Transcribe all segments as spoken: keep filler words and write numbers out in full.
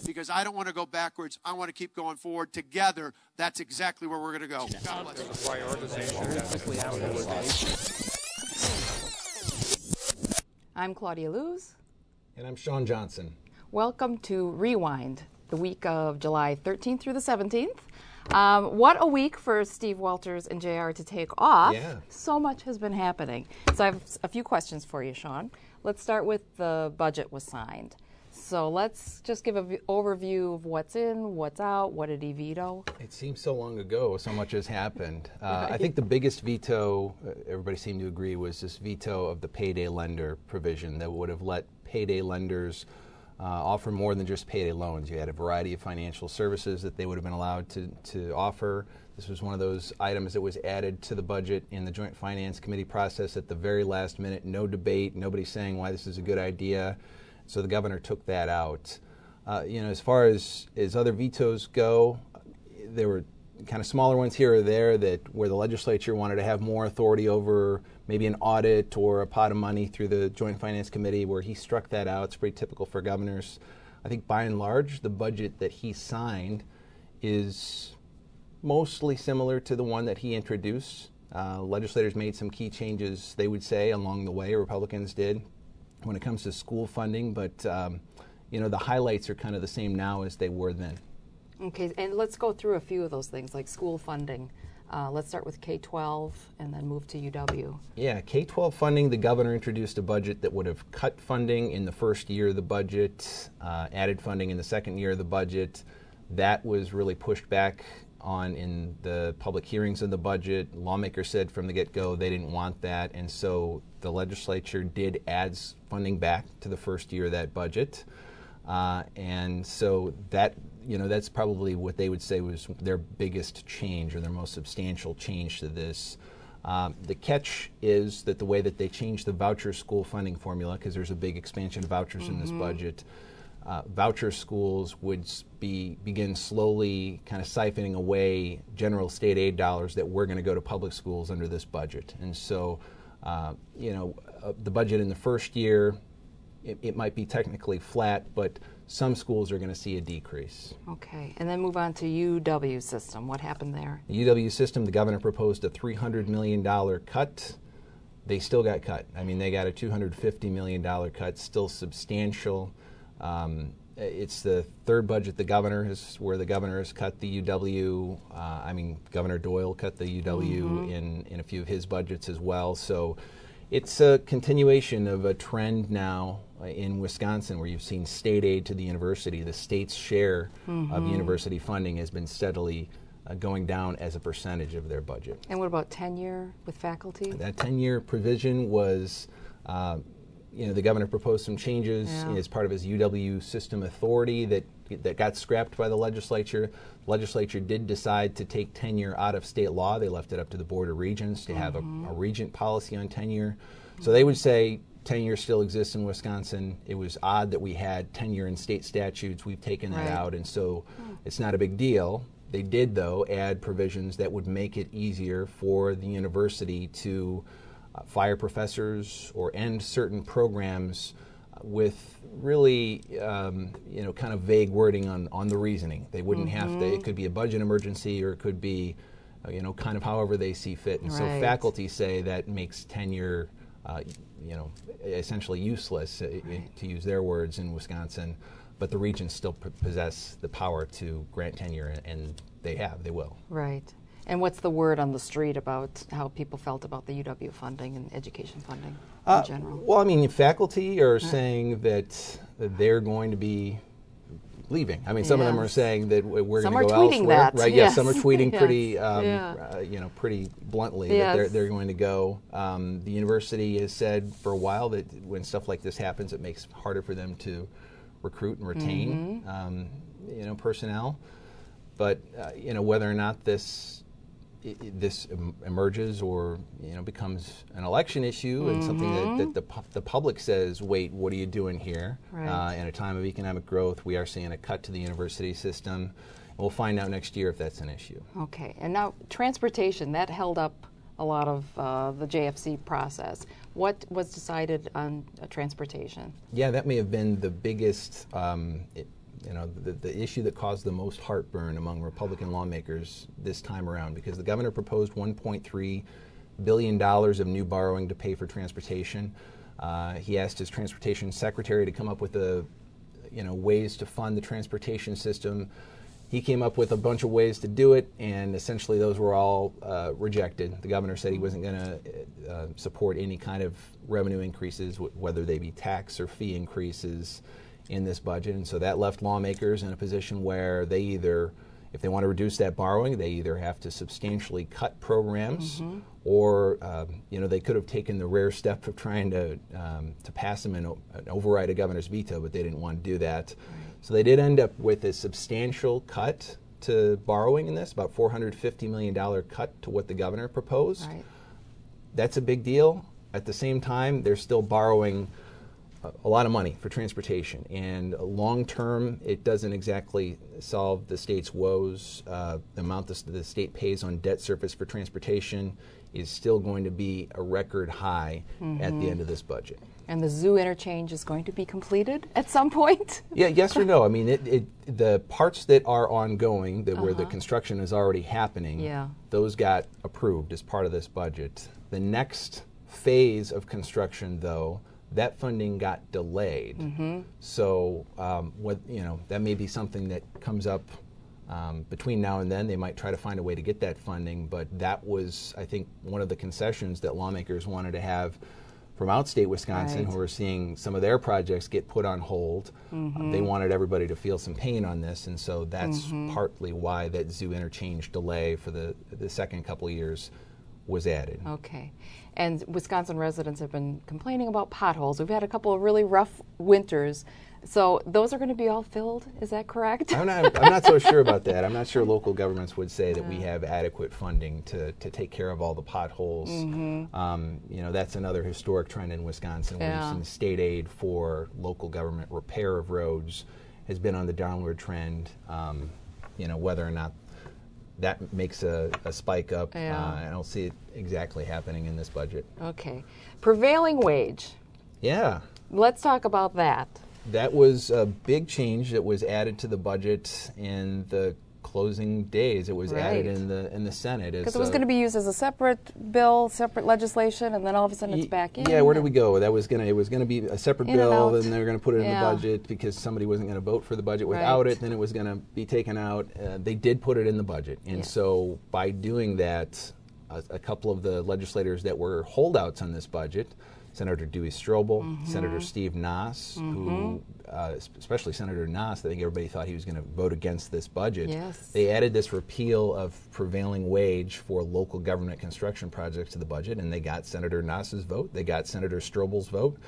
because I don't want to go backwards. I want to keep going forward. Together, that's exactly where we're going to go. God bless. I'm Claudia Luz. And I'm Sean Johnson. Welcome to Rewind, the week of July thirteenth through the seventeenth. Um, what a week for Steve Walters and J R to take off. Yeah. So much has been happening. So I have a few questions for you, Sean. Let's start with the budget was signed. So let's just give an overview of what's in, what's out, what did he veto? It seems so long ago, so much has happened. Uh, Right. I think the biggest veto, uh, everybody seemed to agree, was this veto of the payday lender provision that would have let payday lenders uh, offer more than just payday loans. You had a variety of financial services that they would have been allowed to, to offer. This was one of those items that was added to the budget in the Joint Finance Committee process at the very last minute. No debate, nobody saying why this is a good idea. So the governor took that out. Uh, you know, as far as, as other vetoes go, there were kind of smaller ones here or there that where the legislature wanted to have more authority over maybe an audit or a pot of money through the Joint Finance Committee, where he struck that out. It's pretty typical for governors. I think by and large, the budget that he signed is mostly similar to the one that he introduced. Uh, legislators made some key changes, they would say, along the way. Republicans did when it comes to school funding, but um, you know, the highlights are kind of the same now as they were then. Okay, and let's go through a few of those things, like school funding. Uh, let's start with K twelve and then move to U W. Yeah, K twelve funding, the governor introduced a budget that would have cut funding in the first year of the budget, uh, added funding in the second year of the budget. That was really pushed back on in the public hearings of the budget. Lawmakers said from the get-go they didn't want that, and so the legislature did add funding back to the first year of that budget. Uh, and so that, you know, that's probably what they would say was their biggest change or their most substantial change to this. Um, the catch is that the way that they changed the voucher school funding formula, because there's a big expansion of vouchers mm-hmm. in this budget, uh, voucher schools would be begin slowly kind of siphoning away general state aid dollars that were going to go to public schools under this budget. And so, uh, you know, uh, the budget in the first year, It, it might be technically flat, but some schools are going to see a decrease. Okay, and then move on to U W system. What happened there? The U W system, the governor proposed a three hundred million dollars cut. They still got cut. I mean, they got a two hundred fifty million dollars cut, still substantial. Um, it's the third budget the governor has, where the governor has cut the U W. Uh, I mean, Governor Doyle cut the U W mm-hmm. in, in a few of his budgets as well. So it's a continuation of a trend now in Wisconsin where you've seen state aid to the university. The state's share mm-hmm. of university funding has been steadily uh, going down as a percentage of their budget. And what about tenure with faculty? That ten-year provision was, uh, you know, the governor proposed some changes yeah. as part of his U W system authority that that got scrapped by the legislature. The legislature did decide to take tenure out of state law. They left it up to the Board of Regents to mm-hmm. have a, a regent policy on tenure. Mm-hmm. So they would say tenure still exists in Wisconsin. It was odd that we had tenure in state statutes. We've taken that right. out, and so mm. it's not a big deal. They did, though, add provisions that would make it easier for the university to uh, fire professors or end certain programs with really, um, you know, kind of vague wording on, on the reasoning. They wouldn't mm-hmm. have to, it could be a budget emergency or it could be, uh, you know, kind of however they see fit. And right. so faculty say that makes tenure, uh, you know, essentially useless, uh, right. to use their words, in Wisconsin. But the regents still p- possess the power to grant tenure, and, and they have, they will. Right. And what's the word on the street about how people felt about the U W funding and education funding uh, in general? Well, I mean, faculty are yeah. saying that, that they're going to be leaving. I mean, some yes. of them are saying that we're going to go tweeting elsewhere. That. Right? Yes. Yes, some are tweeting yes. pretty, um, yeah. uh, you know, pretty bluntly yes. that they're, they're going to go. Um, the university has said for a while that when stuff like this happens, it makes it harder for them to recruit and retain, mm-hmm. um, you know, personnel. But uh, you know, whether or not this I, this em- emerges or, you know, becomes an election issue mm-hmm. and something that, that the pu- the public says, wait, what are you doing here? Right. Uh, in a time of economic growth, we are seeing a cut to the university system. And we'll find out next year if that's an issue. Okay, and now transportation, that held up a lot of uh, the J F C process. What was decided on uh, transportation? Yeah, that may have been the biggest um, it, you know, the, the issue that caused the most heartburn among Republican lawmakers this time around, because the governor proposed one point three billion dollars of new borrowing to pay for transportation. Uh, he asked his transportation secretary to come up with a, you know, ways to fund the transportation system. He came up with a bunch of ways to do it, and essentially those were all uh, rejected. The governor said he wasn't going to uh, support any kind of revenue increases, w whether they be tax or fee increases in this budget. And so that left lawmakers in a position where they either, if they want to reduce that borrowing, they either have to substantially cut programs, mm-hmm. or uh, you know, they could have taken the rare step of trying to um, to pass them and, and override a governor's veto, but they didn't want to do that. Right. So they did end up with a substantial cut to borrowing in this, about four hundred fifty million dollars cut to what the governor proposed. Right. That's a big deal. At the same time, they're still borrowing a, a lot of money for transportation. And long term, it doesn't exactly solve the state's woes. Uh, the amount the, the state pays on debt service for transportation is still going to be a record high mm-hmm. at the end of this budget. And the zoo interchange is going to be completed at some point? Yeah, yes or no. I mean, it, it, the parts that are ongoing, that uh-huh. where the construction is already happening, yeah. those got approved as part of this budget. The next phase of construction, though, that funding got delayed. Mm-hmm. So, um, what you know, that may be something that comes up um, between now and then. They might try to find a way to get that funding, but that was, I think, one of the concessions that lawmakers wanted to have from outstate Wisconsin, right. who are seeing some of their projects get put on hold. Mm-hmm. uh, they wanted everybody to feel some pain on this, and so that's mm-hmm. partly why that zoo interchange delay for the, the second couple of years was added. Okay. And Wisconsin residents have been complaining about potholes. We've had a couple of really rough winters. So those are going to be all filled, is that correct? I'm not, I'm not so sure about that. I'm not sure local governments would say that we have adequate funding to, to take care of all the potholes. Mm-hmm. um, you know, that's another historic trend in Wisconsin, where yeah. we've seen state aid for local government repair of roads has been on the downward trend. Um, you know, whether or not that makes a, a spike up, yeah. uh, I don't see it exactly happening in this budget. Okay. Prevailing wage. Yeah. Let's talk about that. That was a big change that was added to the budget in the closing days. It was right. added in the in the Senate. Because it was going to be used as a separate bill, separate legislation, and then all of a sudden it's back in. Yeah, where did we go? That was going to it was going to be a separate in bill, and they were going to put it yeah. in the budget because somebody wasn't going to vote for the budget without right. it. Then it was going to be taken out. Uh, they did put it in the budget, and yeah. so by doing that, a, a couple of the legislators that were holdouts on this budget, Senator Dewey Strobel, mm-hmm. Senator Steve Nass, mm-hmm. who, uh, especially Senator Nass, I think everybody thought he was going to vote against this budget. Yes. They added this repeal of prevailing wage for local government construction projects to the budget, and they got Senator Nass's vote. They got Senator Strobel's vote.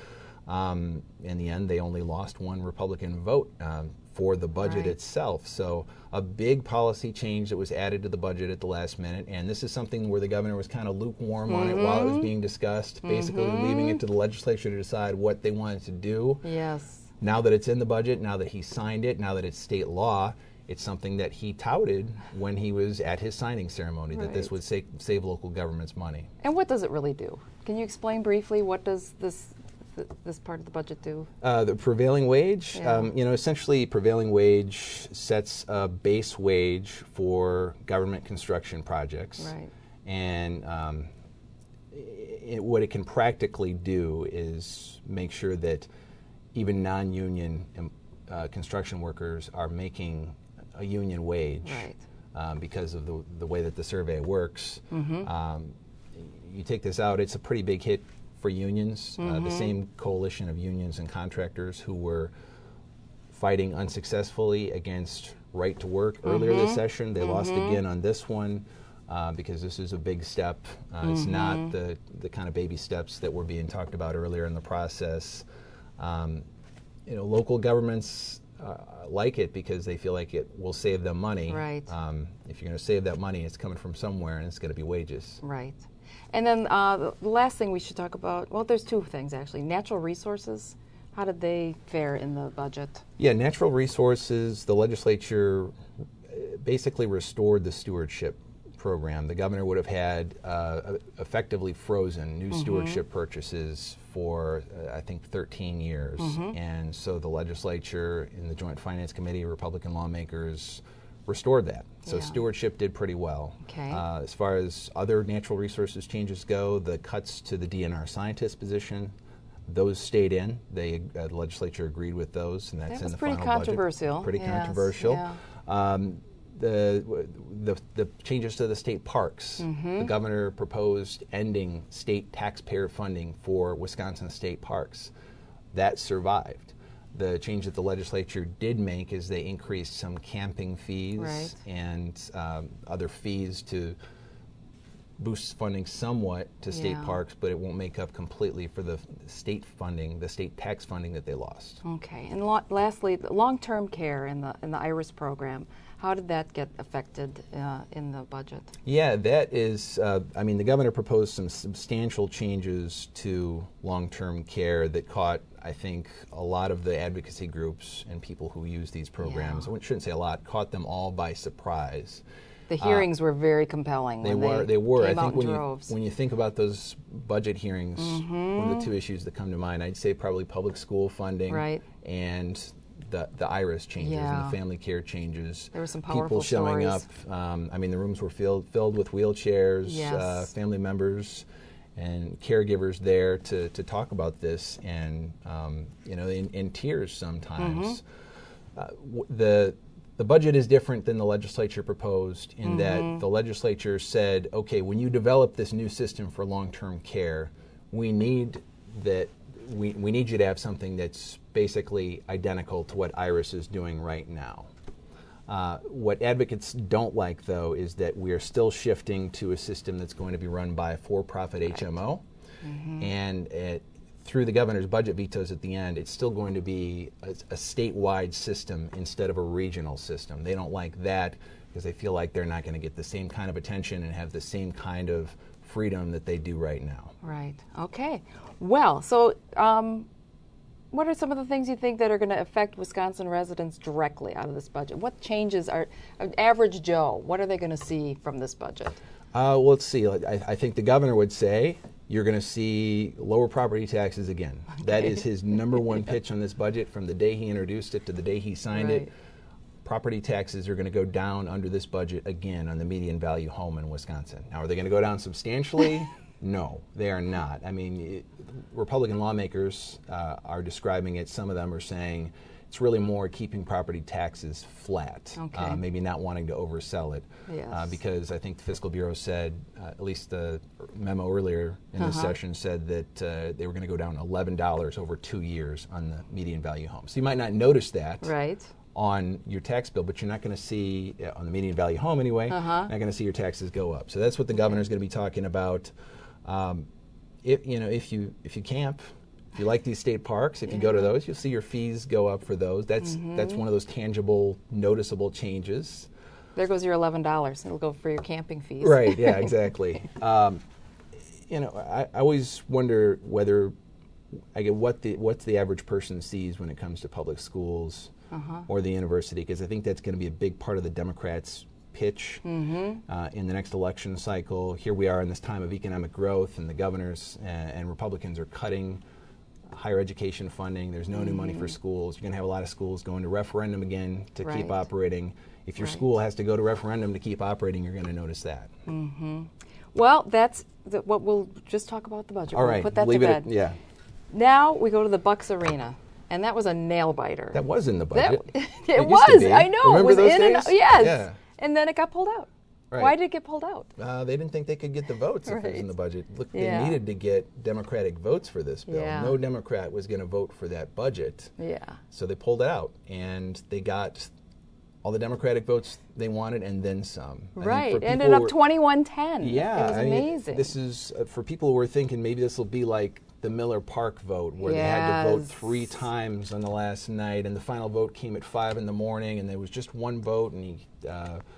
Um, in the end, they only lost one Republican vote um, for the budget right. itself. So a big policy change that was added to the budget at the last minute, and this is something where the governor was kind of lukewarm mm-hmm. on it while it was being discussed, basically mm-hmm. leaving it to the legislature to decide what they wanted to do. Yes. Now that it's in the budget, now that he signed it, now that it's state law, it's something that he touted when he was at his signing ceremony, right. that this would save, save local governments money. And what does it really do? Can you explain briefly what does this th this part of the budget do? Uh, the prevailing wage, yeah. um, you know, essentially prevailing wage sets a base wage for government construction projects. Right. And um, it, what it can practically do is make sure that even non-union um, uh, construction workers are making a union wage right. um, because of the, the way that the survey works. Mm-hmm. um, you take this out, it's a pretty big hit for unions. Mm-hmm. uh, the same coalition of unions and contractors who were fighting unsuccessfully against right to work mm-hmm. earlier this session, they mm-hmm. lost again on this one. Uh, because this is a big step. Uh, mm-hmm. It's not the, the kind of baby steps that were being talked about earlier in the process. Um, you know, local governments uh, like it because they feel like it will save them money. Right. Um, if you're going to save that money, it's coming from somewhere, and it's going to be wages. Right. And then uh, the last thing we should talk about, well, there's two things actually. Natural resources, how did they fare in the budget? Yeah, natural resources, the legislature basically restored the stewardship program, the governor would have had uh, effectively frozen new mm-hmm. stewardship purchases for, uh, I think, thirteen years. Mm-hmm. And so the legislature in the Joint Finance Committee, Republican lawmakers, restored that. So yeah. stewardship did pretty well. Okay. Uh, as far as other natural resources changes go, the cuts to the D N R scientist position, those stayed in. They, uh, the legislature agreed with those, and that's that in the pretty final controversial. budget. Pretty yes. controversial. Yeah. Um, the, the the changes to the state parks. Mm-hmm. The governor proposed ending state taxpayer funding for Wisconsin state parks. That survived. The change that the legislature did make is they increased some camping fees right. and um, other fees to boost funding somewhat to state yeah. parks, but it won't make up completely for the state funding, the state tax funding that they lost. Okay, and lo- lastly, the long-term care in the in the IRIS program, how did that get affected uh, in the budget? Yeah, that is, uh, I mean, the governor proposed some substantial changes to long-term care that caught, I think, a lot of the advocacy groups and people who use these programs, yeah. I shouldn't say a lot, caught them all by surprise. The hearings uh, were very compelling. They when were. They, they were. Came I think out when in you droves. when you think about those budget hearings, mm-hmm. one of the two issues that come to mind, I'd say probably public school funding, right. and the the IRIS changes yeah. and the family care changes. There were some powerful people showing stories. up. Um, I mean, the rooms were filled filled with wheelchairs, yes. uh, family members, and caregivers there to to talk about this, and um, you know, in, in tears sometimes. Mm-hmm. uh, w- the The budget is different than the legislature proposed in mm-hmm. that the legislature said, okay, when you develop this new system for long-term care, we need that we, we need you to have something that's basically identical to what IRIS is doing right now. Uh, what advocates don't like, though, is that we are still shifting to a system that's going to be run by a for-profit right. H M O, mm-hmm. and it, through the governor's budget vetoes at the end, it's still going to be a, a statewide system instead of a regional system. They don't like that because they feel like they're not going to get the same kind of attention and have the same kind of freedom that they do right now. Right. Okay. Well, so um, what are some of the things you think that are going to affect Wisconsin residents directly out of this budget? What changes are, uh, average Joe, what are they going to see from this budget? Uh, well, let's see. I, I think the governor would say, you're going to see lower property taxes again. Okay. That is his number one pitch on this budget from the day he introduced it to the day he signed right. it. Property taxes are going to go down under this budget again on the median value home in Wisconsin. Now, are they going to go down substantially? No, they are not. I mean, it, Republican lawmakers uh, are describing it. Some of them are saying it's really more keeping property taxes flat, okay. uh, maybe not wanting to oversell it. Yes. Uh, because I think the Fiscal Bureau said, uh, at least the memo earlier in uh-huh. this session said that uh, they were going to go down eleven dollars over two years on the median value home. So you might not notice that right. on your tax bill, but you're not going to see, uh, on the median value home anyway, uh-huh. not going to see your taxes go up. So that's what the governor's going to be talking about. Um, if, you know, if you if you camp, if you like these state parks, if yeah. you go to those, you'll see your fees go up for those. That's mm-hmm. that's one of those tangible, noticeable changes. There goes your eleven dollars. It'll go for your camping fees. Right, yeah, exactly. um, you know, I, I always wonder whether, I get what the what the average person sees when it comes to public schools uh-huh. or the university, because I think that's going to be a big part of the Democrats' pitch mm-hmm. uh, in the next election cycle. Here we are in this time of economic growth, and the governors and, and Republicans are cutting higher education funding. There's no mm-hmm. new money for schools. You're going to have a lot of schools going to referendum again to right. keep operating. If your right. school has to go to referendum to keep operating, you're going to notice that. Mm-hmm. Well, that's the, what we'll just talk about the budget. All we'll right, put that leave to it bed. at, yeah. Now we go to the Bucks Arena, and that was a nail biter. That was in the budget. That, it, it was. I know. Remember it was those in days? and yes. Yeah. And then it got pulled out. Right. Why did it get pulled out? Uh, they didn't think they could get the votes if right. it was in the budget. Look, yeah. they needed to get Democratic votes for this bill. Yeah. No Democrat was going to vote for that budget. Yeah. So they pulled it out, and they got all the Democratic votes they wanted and then some. Right. It ended up twenty-one ten. Yeah. It was I mean, amazing. this is, uh, for people who were thinking maybe this will be like the Miller Park vote, where yes. they had to vote three times on the last night, and the final vote came at five in the morning, and there was just one vote, and he, uh,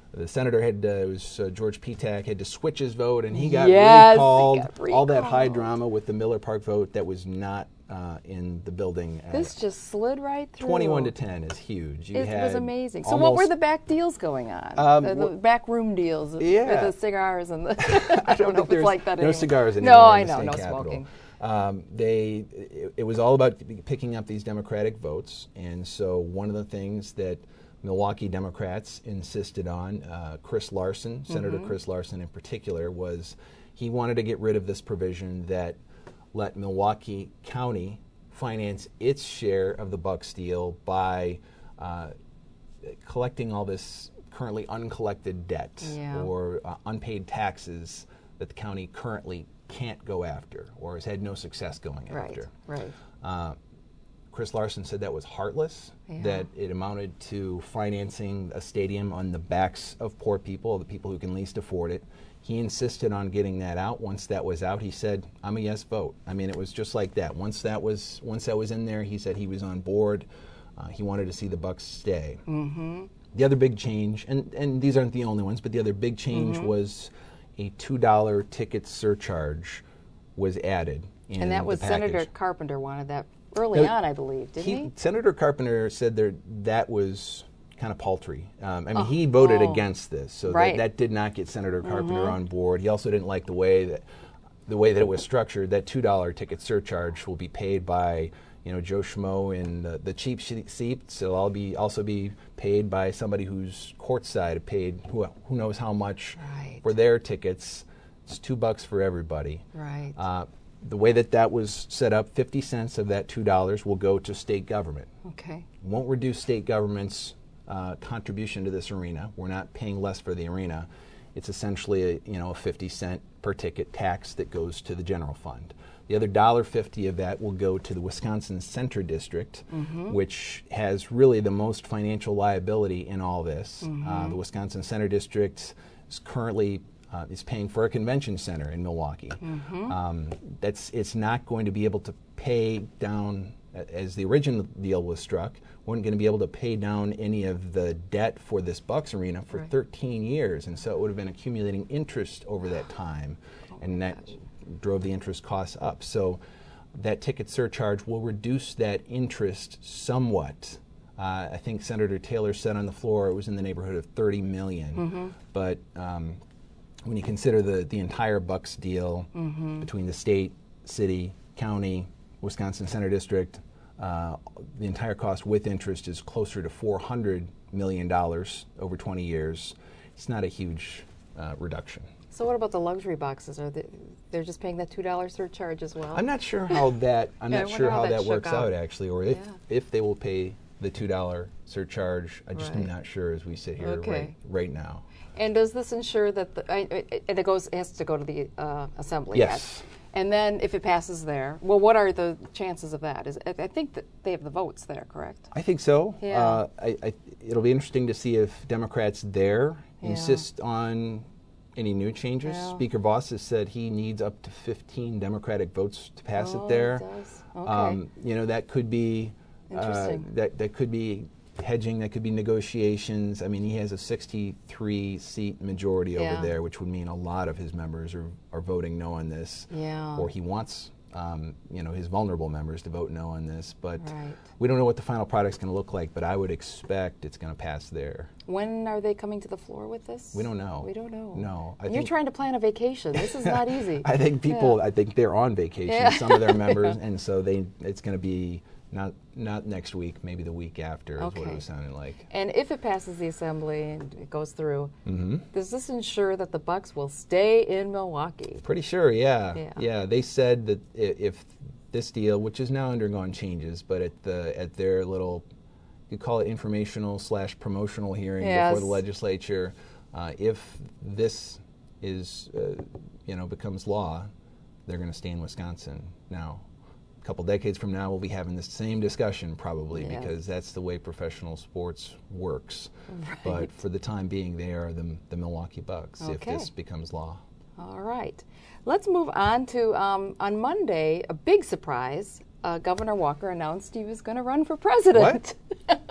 the senator had uh, it was uh, George Petak had to switch his vote, and he got, yes, recalled. he got recalled. All that high drama with the Miller Park vote that was not uh, in the building. This uh, just slid right through. Twenty-one to ten is huge. You it had was amazing. So what were the back deals going on? Um, the, the back room deals, yeah. the cigars and the. I don't know if it's like that no anymore. cigars anymore. No, I in the know, no state capitol. smoking. Um, they, it, it was all about picking up these Democratic votes, and so one of the things that Milwaukee Democrats insisted on, uh, Chris Larson, Senator mm-hmm. Chris Larson in particular, was he wanted to get rid of this provision that let Milwaukee County finance its share of the Bucks deal by uh, collecting all this currently uncollected debt yeah. or uh, unpaid taxes that the county currently can't go after or has had no success going right, after. Right. Uh, Chris Larson said that was heartless, yeah. that it amounted to financing a stadium on the backs of poor people, the people who can least afford it. He insisted on getting that out. Once that was out, he said, I'm a yes vote. I mean, it was just like that. Once that was once that was in there, he said he was on board. Uh, he wanted to see the Bucks stay. Mm-hmm. The other big change, and, and these aren't the only ones, but the other big change mm-hmm. was a two dollar ticket surcharge was added in And that was the package. Senator Carpenter wanted that early now, on, I believe, didn't he, he? Senator Carpenter said there, that was kind of paltry. Um, I mean, oh. he voted oh. against this, so right. that, that did not get Senator Carpenter mm-hmm. on board. He also didn't like the way that the way that it was structured. That two dollar ticket surcharge will be paid by you know Joe Schmo in the, the cheap seats. It'll all be also be paid by somebody who's courtside paid who who knows how much right. for their tickets. It's two bucks for everybody. Right. Uh, the way that that was set up, fifty cents of that two dollars will go to state government. Okay. Won't reduce state government's uh, contribution to this arena. We're not paying less for the arena. It's essentially a, you know a fifty cent per ticket tax that goes to the general fund. The other one dollar fifty of that will go to the Wisconsin Center District, mm-hmm. which has really the most financial liability in all this. Mm-hmm. Uh, the Wisconsin Center District is currently Uh, is paying for a convention center in Milwaukee. Mm-hmm. Um, that's it's not going to be able to pay down, as the original deal was struck, wasn't going to be able to pay down any of the debt for this Bucks arena for right. thirteen years, and so it would have been accumulating interest over that time, oh and that gosh. drove the interest costs up. So that ticket surcharge will reduce that interest somewhat. Uh, I think Senator Taylor said on the floor it was in the neighborhood of thirty million dollars, mm-hmm. but um, when you consider the, the entire Bucks deal mm-hmm. between the state, city, county, Wisconsin Center District, uh, the entire cost with interest is closer to four hundred million dollars over twenty years. It's not a huge uh, reduction. So what about the luxury boxes? Are they, they're just paying that two dollar surcharge as well? I'm not sure how that I'm yeah, not sure how, how that, that works out. out actually, or if yeah. if they will pay the two dollar surcharge. I just right. am not sure as we sit here okay. right right now. And does this ensure that the, I, it, it goes it has to go to the uh, assembly? Yes. Yet? And then if it passes there, well, what are the chances of that? Is I think that they have the votes there, correct? I think so. Yeah. Uh, I, I, it'll be interesting to see if Democrats there yeah. insist on any new changes. Yeah. Speaker Voss has said he needs up to fifteen Democratic votes to pass oh, it there. It does. Okay. Um, you know, that could be Interesting. Uh, that that could be hedging, that could be negotiations. I mean, he has a sixty-three seat majority yeah. over there, which would mean a lot of his members are, are voting no on this. Yeah. Or he wants, um, you know, his vulnerable members to vote no on this. But right. we don't know what the final product's going to look like, but I would expect it's going to pass there. When are they coming to the floor with this? We don't know. We don't know. No. I And you're trying to plan a vacation. This is not easy. I think people, yeah. I think they're on vacation, yeah. some of their members, and so they it's going to be Not not next week, maybe the week after is okay. what it was sounding like. And if it passes the assembly and it goes through, mm-hmm. does this ensure that the Bucks will stay in Milwaukee? Pretty sure, yeah. Yeah. Yeah, they said that if this deal, which is now undergone changes, but at the at their little, you call it informational slash promotional hearing yes. before the legislature, uh, if this is, uh, you know, becomes law, they're going to stay in Wisconsin now. Couple decades from now, we'll be having the same discussion probably yes. because that's the way professional sports works. Right. But for the time being, they are the, the Milwaukee Bucks okay. if this becomes law. All right. Let's move on to, um, on Monday, a big surprise. Uh, Governor Walker announced he was going to run for president. What?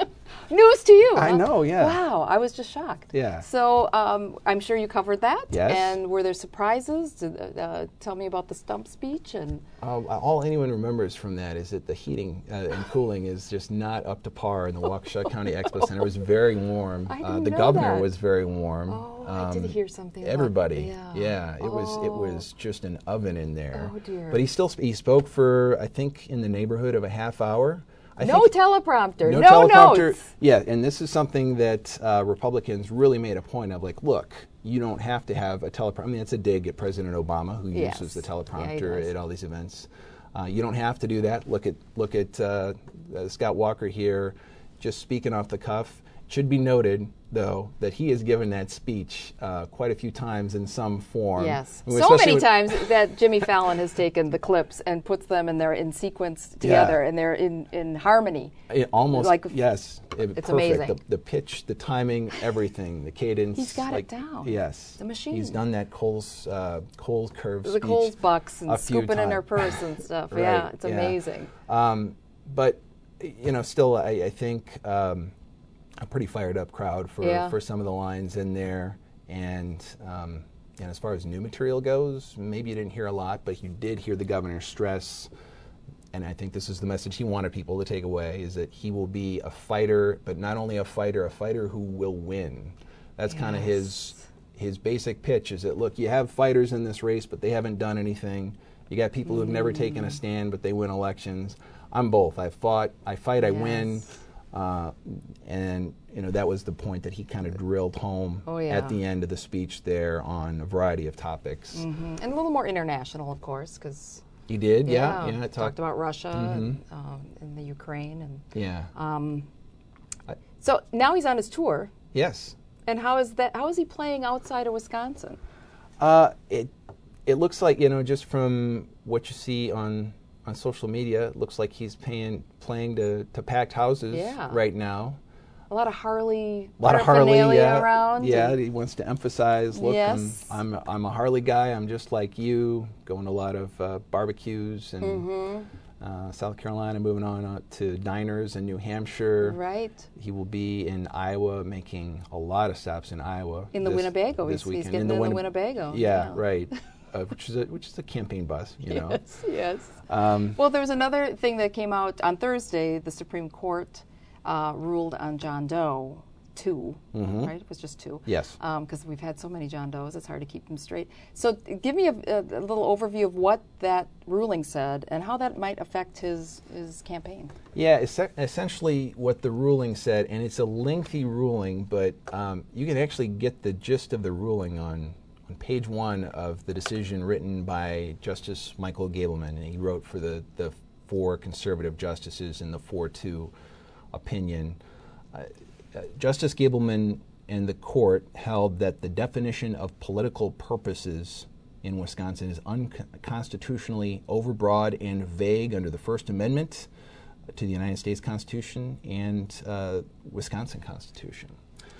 News to you. I huh? know, yeah. Wow, I was just shocked. Yeah. So um, I'm sure you covered that. Yes. And were there surprises? Did, uh, tell me about the stump speech. And Uh, all anyone remembers from that is that the heating uh, and cooling is just not up to par in the Waukesha County Expo Center. It was very warm. I uh, didn't the know governor that. was very warm. Oh, I did hear something about- Everybody. yeah. it was it Oh. was just an oven in there. Oh, dear. But he still sp- he spoke for I think in the neighborhood of a half hour. I no think, teleprompter. No, No, teleprompter. notes. Yeah, and this is something that uh, Republicans really made a point of. Like, look, you don't have to have a teleprompter. I mean, it's a dig at President Obama, who Yes. uses the Yeah, he teleprompter does. at all these events. Uh, you don't have to do that. Look at look at uh, uh, Scott Walker here, just speaking off the cuff. It should be noted, though, that he has given that speech uh, quite a few times in some form. Yes. And So especially many when- times that Jimmy Fallon has taken the clips and puts them and they're in sequence together and they're in, in harmony. It almost Like, yes, it, it's perfect. amazing. The, the pitch, the timing, everything, the cadence. He's got it like, down. Yes, The machine. He's done that Coles uh, Coles curve The speech Coles bucks and a few scooping in her times. purse and stuff. Right, Yeah, it's yeah. amazing. Um, but you know, still, I, I think um, a pretty fired up crowd for Yeah. for some of the lines in there, and. Um, and as far as new material goes, maybe you didn't hear a lot, but you did hear the governor stress, and I think this is the message he wanted people to take away, is that he will be a fighter, but not only a fighter, a fighter who will win. That's kind of his his basic pitch, is that, look, you have fighters in this race, but they haven't done anything. You got people who've never taken a stand, but they win elections. I'm both. I fought, I fight, I win. Yes. Uh, and you know that was the point that he kind of drilled home Oh, yeah. at the end of the speech there on a variety of topics. Mhm. And a little more international, of course, because He did, yeah, yeah. yeah, I talked about Russia and, Mhm. um, and the Ukraine, and Yeah. um, I- so now he's on his tour. Yes. And how is that? How is he playing outside of Wisconsin? Uh, it it looks like, you know, just from what you see on on social media, it looks like he's paying playing to, to packed houses Yeah. right now. A lot of Harley, A lot of Harley, paraphernalia yeah, around. yeah. and- He wants to emphasize, look, Yes. I'm, I'm I'm a Harley guy. I'm just like you. Going to a lot of uh, barbecues and Mm-hmm. uh, South Carolina, moving on out to diners in New Hampshire. Right. He will be in Iowa, making a lot of stops in Iowa. In the this, Winnebago. This He's- he's weekend. getting in the Winne- Winnebago, Yeah, yeah. right. Uh, which is a which is a campaign bus, you know. Yes, yes. Um, Well, there was another thing that came out on Thursday. The Supreme Court uh, ruled on John Doe two, right? It was just two. Yes. Because we've had so many John Does, it's hard to keep them straight. So th- give me a, a, a little overview of what that ruling said and how that might affect his, his campaign. Yeah, es- essentially what the ruling said, and it's a lengthy ruling, but um, you can actually get the gist of the ruling on, on page one of the decision written by Justice Michael Gableman, and he wrote for the, the four conservative justices in the four two opinion. Uh, uh, Justice Gableman and the court held that the definition of political purposes in Wisconsin is unconstitutionally overbroad and vague under the First Amendment to the United States Constitution and uh, Wisconsin Constitution.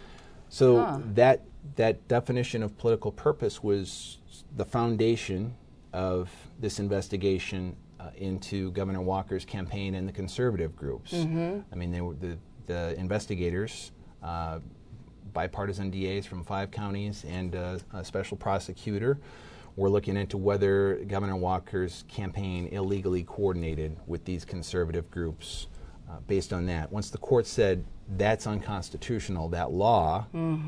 So Huh. that that definition of political purpose was the foundation of this investigation uh, into Governor Walker's campaign and the conservative groups. I mean, they were the the investigators, uh, bipartisan D As from five counties and uh, a special prosecutor, were looking into whether Governor Walker's campaign illegally coordinated with these conservative groups. Uh, based on that, once the court said that's unconstitutional, that law,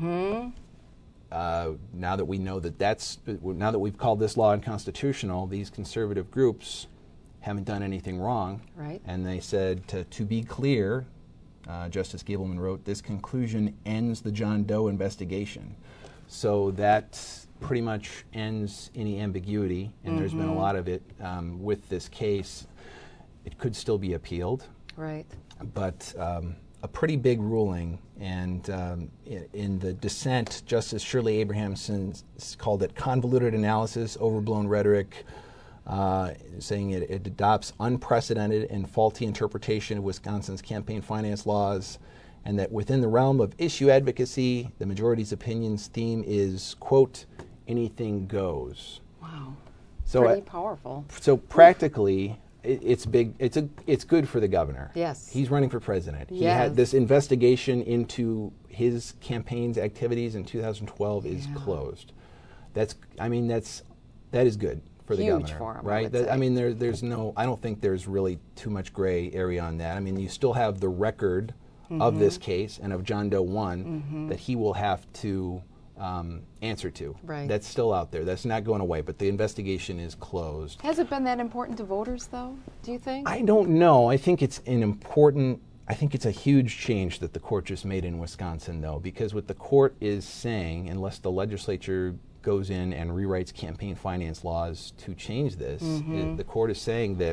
uh, now that we know that that's, now that we've called this law unconstitutional, these conservative groups haven't done anything wrong. Right. And they said, to, to be clear, uh, Justice Gableman wrote, this conclusion ends the John Doe investigation. So that pretty much ends any ambiguity, and there's been a lot of it um, with this case. It could still be appealed, Right. but um, a pretty big ruling. And um, in, in the dissent, Justice Shirley Abrahamson s- called it convoluted analysis, overblown rhetoric, uh, saying it, it adopts unprecedented and faulty interpretation of Wisconsin's campaign finance laws, and that within the realm of issue advocacy, the majority's opinions theme is, quote, anything goes. Wow. So, Pretty uh, powerful. so practically, it, it's big. It's a. It's good for the governor. Yes. He's running for president. He Yes. had this investigation into his campaign's activities in two thousand twelve is Yeah. closed. That's. I mean, that's that is good for the Huge governor, for him, I right? would That- say. I mean, there, there's no. I don't think there's really too much gray area on that. I mean, you still have the record Mm-hmm. of this case and of John Doe one mm-hmm. that he will have to um, answer to. Right. That's still out there. That's not going away. But the investigation is closed. Has it been that important to voters, though, do you think? I don't know. I think it's an important, I think it's a huge change that the court just made in Wisconsin, though, because what the court is saying, unless the legislature goes in and rewrites campaign finance laws to change this, Mm-hmm. i- the court is saying that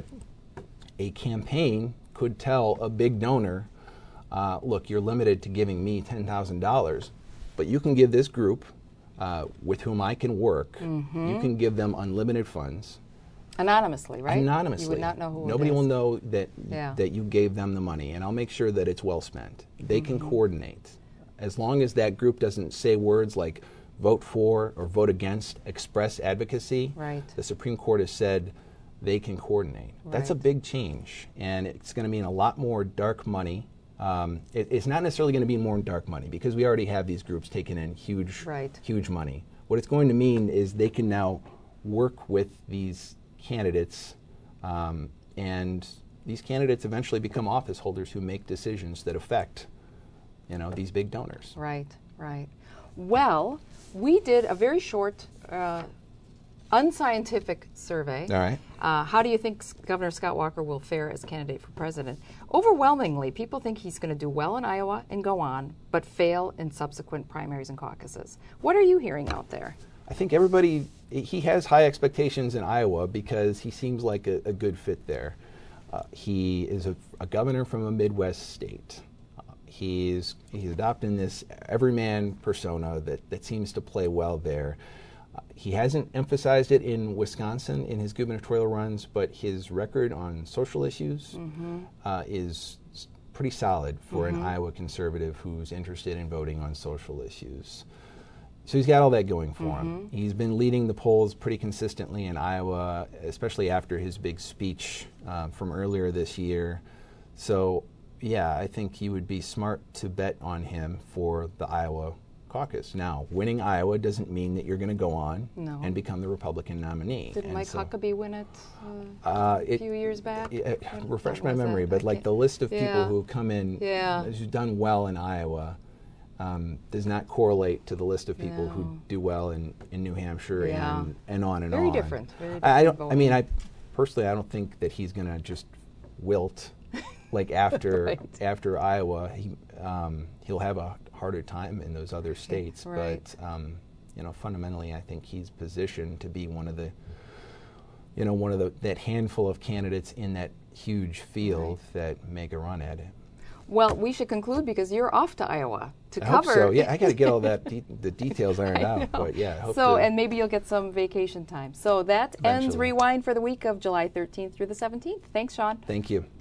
a campaign could tell a big donor, uh, look, you're limited to giving me ten thousand dollars, but you can give this group uh, with whom I can work, Mm-hmm. you can give them unlimited funds. Anonymously, right? Anonymously. You would not know who Nobody it is. will know that Yeah. that you gave them the money, and I'll make sure that it's well spent. They Mm-hmm. can coordinate. As long as that group doesn't say words like vote for or vote against, express advocacy, Right. the Supreme Court has said they can coordinate. That's a Right. big change, and it's going to mean a lot more dark money. Um, it, it's not necessarily going to be more dark money because we already have these groups taking in huge, Right. huge money. What it's going to mean is they can now work with these candidates, um, and these candidates eventually become office holders who make decisions that affect, you know, these big donors. Right, right. Well, we did a very short, uh, unscientific survey. All right. Uh, how do you think S- Governor Scott Walker will fare as candidate for president? Overwhelmingly, people think he's going to do well in Iowa and go on, but fail in subsequent primaries and caucuses. What are you hearing out there? I think everybody, he has high expectations in Iowa because he seems like a, a good fit there. Uh, he is a, a governor from a Midwest state. Uh, he's, he's adopting this everyman persona that, that seems to play well there. Uh, he hasn't emphasized it in Wisconsin in his gubernatorial runs, but his record on social issues Mm-hmm. uh, is s- pretty solid for an Iowa conservative who's interested in voting on social issues. So he's got all that going for him. He's been leading the polls pretty consistently in Iowa, especially after his big speech uh, from earlier this year. So, yeah, I think you would be smart to bet on him for the Iowa caucus. Now, winning Iowa doesn't mean that you're going to go on No. and become the Republican nominee. Did And Mike so, Huckabee win it uh, uh, a it, few years back? it, When- refresh when my was memory, that? but I like can't- the list of people Yeah. who come in, Yeah. who's done well in Iowa, um, does not correlate to the list of people No. who do well in, in New Hampshire Yeah. and, and on and Very on. different, very I, I different don't. I mean, I voting. personally, I don't think that he's going to just wilt like after Right. after Iowa. He um, he'll have a harder time in those other states, Right. but um, you know, fundamentally, I think he's positioned to be one of the you know, one of the that handful of candidates in that huge field that make a run at it. Well, we should conclude because you're off to Iowa to I hope cover. so. Yeah, I got to get all that de- the details ironed I out. know. But yeah, I hope so, to, and maybe you'll get some vacation time. So that ends Eventually. Rewind for the week of July thirteenth through the seventeenth. Thanks, Sean. thank you.